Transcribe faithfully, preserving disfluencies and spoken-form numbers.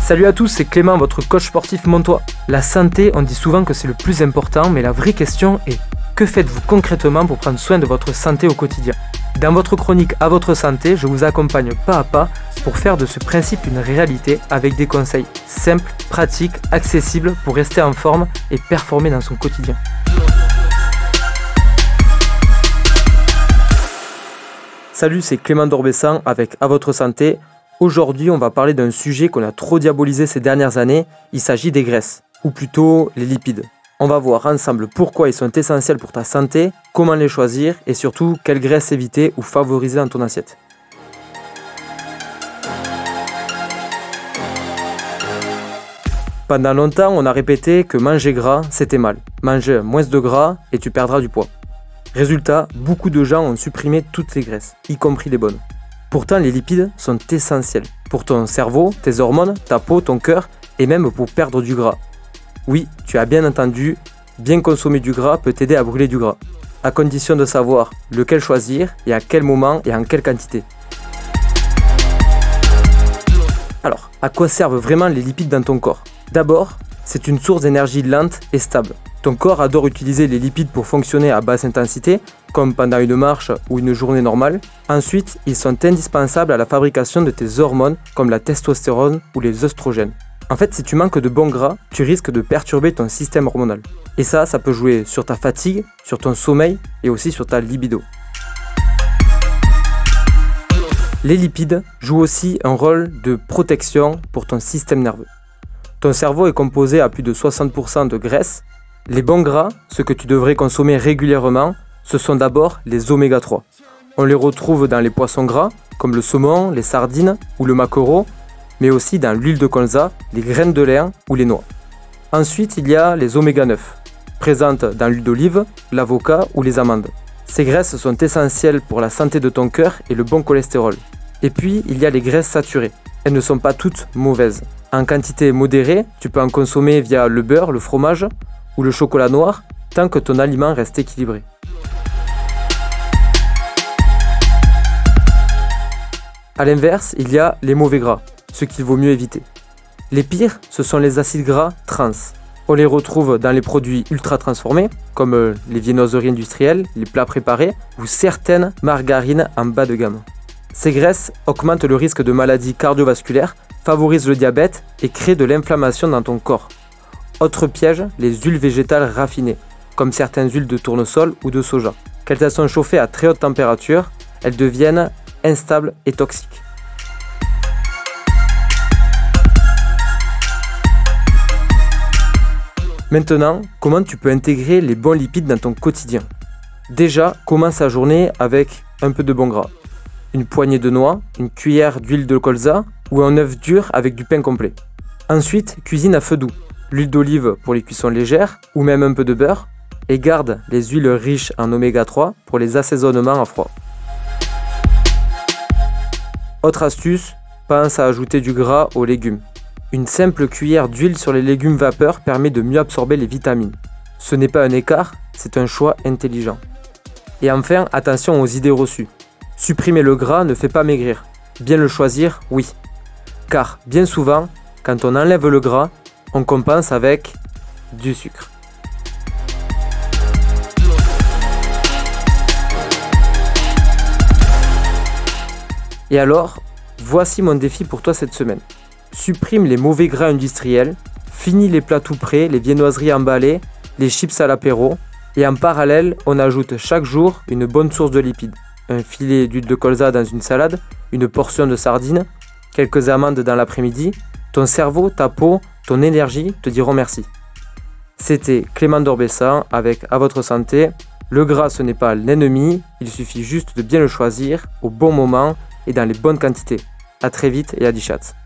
Salut à tous, c'est Clément, votre coach sportif montois. La santé, on dit souvent que c'est le plus important, mais la vraie question est que faites-vous concrètement pour prendre soin de votre santé au quotidien ? Dans votre chronique À votre santé, je vous accompagne pas à pas pour faire de ce principe une réalité avec des conseils simples, pratiques, accessibles pour rester en forme et performer dans son quotidien. Salut, c'est Clément d'Orbessan avec À votre santé. Aujourd'hui, on va parler d'un sujet qu'on a trop diabolisé ces dernières années. Il s'agit des graisses, ou plutôt les lipides. On va voir ensemble pourquoi ils sont essentiels pour ta santé, comment les choisir et surtout quelles graisses éviter ou favoriser dans ton assiette. Pendant longtemps, on a répété que manger gras, c'était mal. Mange moins de gras et tu perdras du poids. Résultat, beaucoup de gens ont supprimé toutes les graisses, y compris les bonnes. Pourtant, les lipides sont essentiels pour ton cerveau, tes hormones, ta peau, ton cœur et même pour perdre du gras. Oui, tu as bien entendu, bien consommer du gras peut t'aider à brûler du gras, à condition de savoir lequel choisir et à quel moment et en quelle quantité. Alors, à quoi servent vraiment les lipides dans ton corps ? D'abord, c'est une source d'énergie lente et stable. Ton corps adore utiliser les lipides pour fonctionner à basse intensité, comme pendant une marche ou une journée normale. Ensuite, ils sont indispensables à la fabrication de tes hormones, comme la testostérone ou les œstrogènes. En fait, si tu manques de bons gras, tu risques de perturber ton système hormonal. Et ça, ça peut jouer sur ta fatigue, sur ton sommeil et aussi sur ta libido. Les lipides jouent aussi un rôle de protection pour ton système nerveux. Ton cerveau est composé à plus de soixante pour cent de graisse. Les bons gras, ce que tu devrais consommer régulièrement, ce sont d'abord les oméga trois. On les retrouve dans les poissons gras, comme le saumon, les sardines ou le maquereau, mais aussi dans l'huile de colza, les graines de lin ou les noix. Ensuite, il y a les oméga neuf, présentes dans l'huile d'olive, l'avocat ou les amandes. Ces graisses sont essentielles pour la santé de ton cœur et le bon cholestérol. Et puis, il y a les graisses saturées. Elles ne sont pas toutes mauvaises. En quantité modérée, tu peux en consommer via le beurre, le fromage ou le chocolat noir, tant que ton aliment reste équilibré. A l'inverse, il y a les mauvais gras, ce qu'il vaut mieux éviter. Les pires, ce sont les acides gras trans. On les retrouve dans les produits ultra transformés, comme les viennoiseries industrielles, les plats préparés ou certaines margarines en bas de gamme. Ces graisses augmentent le risque de maladies cardiovasculaires, favorisent le diabète et créent de l'inflammation dans ton corps. Autre piège, les huiles végétales raffinées, comme certaines huiles de tournesol ou de soja. Quand elles sont chauffées à très haute température, elles deviennent instables et toxiques. Maintenant, comment tu peux intégrer les bons lipides dans ton quotidien ? Déjà, commence ta journée avec un peu de bon gras. Une poignée de noix, une cuillère d'huile de colza ou un œuf dur avec du pain complet. Ensuite, cuisine à feu doux. L'huile d'olive pour les cuissons légères ou même un peu de beurre et garde les huiles riches en oméga trois pour les assaisonnements à froid. Autre astuce, pense à ajouter du gras aux légumes. Une simple cuillère d'huile sur les légumes vapeur permet de mieux absorber les vitamines. Ce n'est pas un écart, c'est un choix intelligent. Et enfin, attention aux idées reçues. Supprimer le gras ne fait pas maigrir. Bien le choisir, oui. Car bien souvent, quand on enlève le gras, on compense avec du sucre. Et alors, voici mon défi pour toi cette semaine. Supprime les mauvais gras industriels, finis les plats tout prêts, les viennoiseries emballées, les chips à l'apéro, et en parallèle, on ajoute chaque jour une bonne source de lipides. Un filet d'huile de colza dans une salade, une portion de sardines, quelques amandes dans l'après-midi. Ton cerveau, ta peau, ton énergie te diront merci. C'était Clément d'Orbessan avec À votre santé. Le gras, ce n'est pas l'ennemi, il suffit juste de bien le choisir au bon moment et dans les bonnes quantités. A très vite et à dix chats.